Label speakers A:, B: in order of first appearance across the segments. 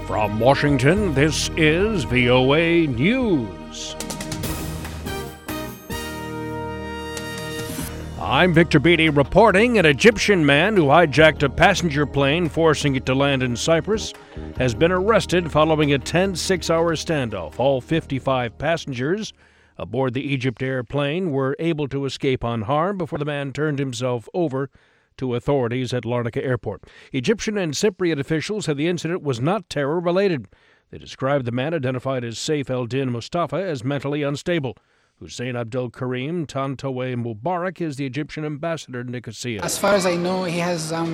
A: From Washington, this is VOA News. I'm Victor Beatty reporting. An Egyptian man who hijacked a passenger plane, forcing it to land in Cyprus, has been arrested following a tense 6-hour standoff. All 55 passengers aboard the Egypt Air plane were able to escape unharmed before the man turned himself over to authorities at Larnaca Airport. Egyptian and Cypriot officials said the incident was not terror-related. They described the man, identified as Saif el-Din Mustafa, as mentally unstable. Hussein Abdul Karim Tantawe Mubarak is the Egyptian ambassador to Nicosia.
B: As far as I know, he has a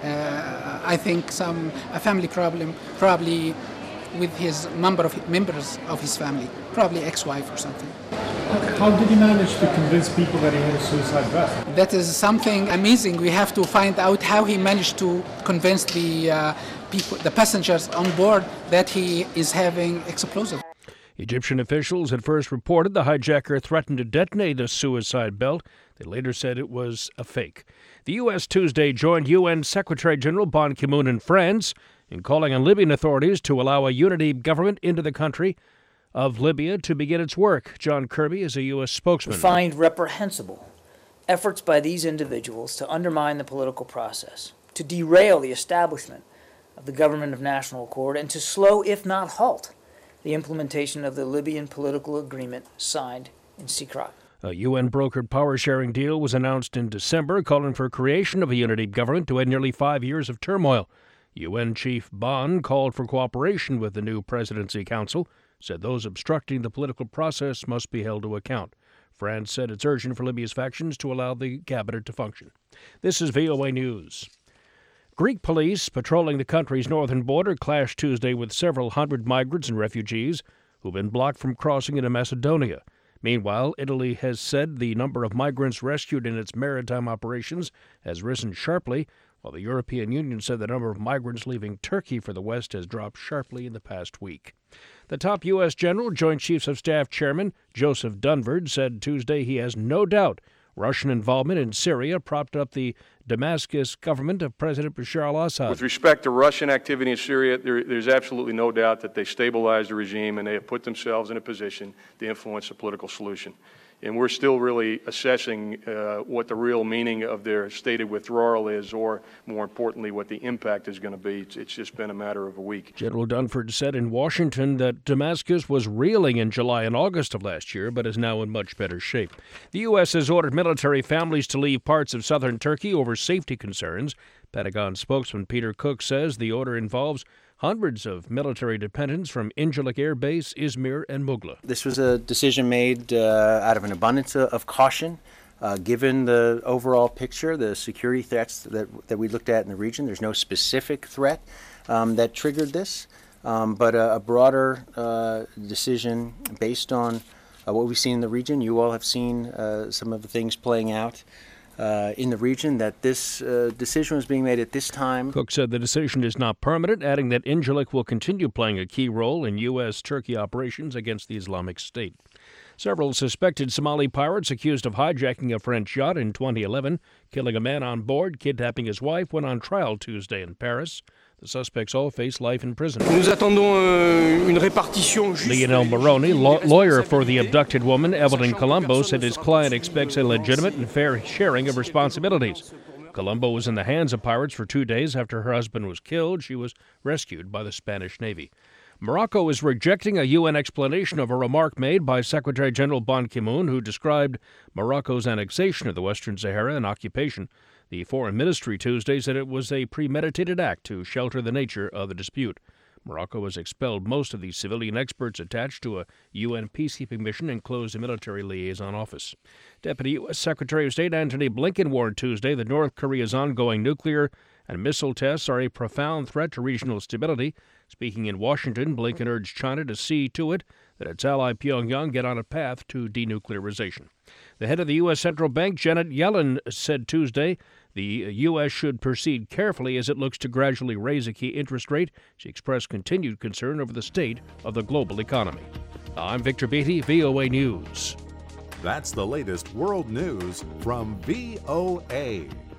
B: family problem, probably with his members of his family, probably ex-wife or something.
C: How did he manage to convince people that he had a suicide breath?
B: That is something amazing. We have to find out how he managed to convince the passengers on board that he is having explosive.
A: Egyptian officials had first reported the hijacker threatened to detonate a suicide belt. They later said it was a fake. The U.S. Tuesday joined UN Secretary General Ban Ki-moon in France in calling on Libyan authorities to allow a unity government into the country of Libya to begin its work. John Kirby is a U.S. spokesman.
D: We find reprehensible efforts by these individuals to undermine the political process, to derail the establishment of the government of national accord, and to slow, if not halt, the implementation of the Libyan political agreement signed in Sikra.
A: A UN-brokered power-sharing deal was announced in December, calling for creation of a unity government to end nearly 5 years of turmoil. UN Chief Ban called for cooperation with the new Presidency Council, said those obstructing the political process must be held to account. France said it's urgent for Libya's factions to allow the cabinet to function. This is VOA News. Greek police patrolling the country's northern border clashed Tuesday with several hundred migrants and refugees who've been blocked from crossing into Macedonia. Meanwhile, Italy has said the number of migrants rescued in its maritime operations has risen sharply, while the European Union said the number of migrants leaving Turkey for the West has dropped sharply in the past week. The top U.S. General, Joint Chiefs of Staff Chairman Joseph Dunford, said Tuesday he has no doubt Russian involvement in Syria propped up the Damascus government of President Bashar al-Assad.
E: With respect to Russian activity in Syria, there's absolutely no doubt that they stabilized the regime and they have put themselves in a position to influence a political solution. And we're still really assessing what the real meaning of their stated withdrawal is, or more importantly, what the impact is going to be. It's just been a matter of a week.
A: General Dunford said in Washington that Damascus was reeling in July and August of last year, but is now in much better shape. The U.S. has ordered military families to leave parts of southern Turkey over safety concerns. Pentagon spokesman Peter Cook says the order involves hundreds of military dependents from Incirlik Air Base, Izmir, and Mugla.
F: This was a decision made out of an abundance of caution, given the overall picture, the security threats that we looked at in the region. There's no specific threat that triggered this, but a broader decision based on what we've seen in the region. You all have seen some of the things playing out in the region, that this decision was being made at this time.
A: Cook said the decision is not permanent, adding that Incirlik will continue playing a key role in U.S.-Turkey operations against the Islamic State. Several suspected Somali pirates accused of hijacking a French yacht in 2011, killing a man on board, kidnapping his wife, went on trial Tuesday in Paris. The suspects all face life in prison. Lionel Moroni, lawyer for the abducted woman, Evelyn Colombo, said his client expects a legitimate and fair sharing of responsibilities. Colombo was in the hands of pirates for 2 days after her husband was killed. She was rescued by the Spanish Navy. Morocco is rejecting a UN explanation of a remark made by Secretary General Ban Ki-moon, who described Morocco's annexation of the Western Sahara an occupation. The Foreign Ministry Tuesday said it was a premeditated act to shelter the nature of the dispute. Morocco has expelled most of the civilian experts attached to a UN peacekeeping mission and closed a military liaison office. Deputy U.S. Secretary of State Antony Blinken warned Tuesday that North Korea's ongoing nuclear and missile tests are a profound threat to regional stability. Speaking in Washington, Blinken urged China to see to it that its ally Pyongyang get on a path to denuclearization. The head of the U.S. Central Bank, Janet Yellen, said Tuesday the U.S. should proceed carefully as it looks to gradually raise a key interest rate. She expressed continued concern over the state of the global economy. I'm Victor Beatty, VOA News.
G: That's the latest world news from VOA.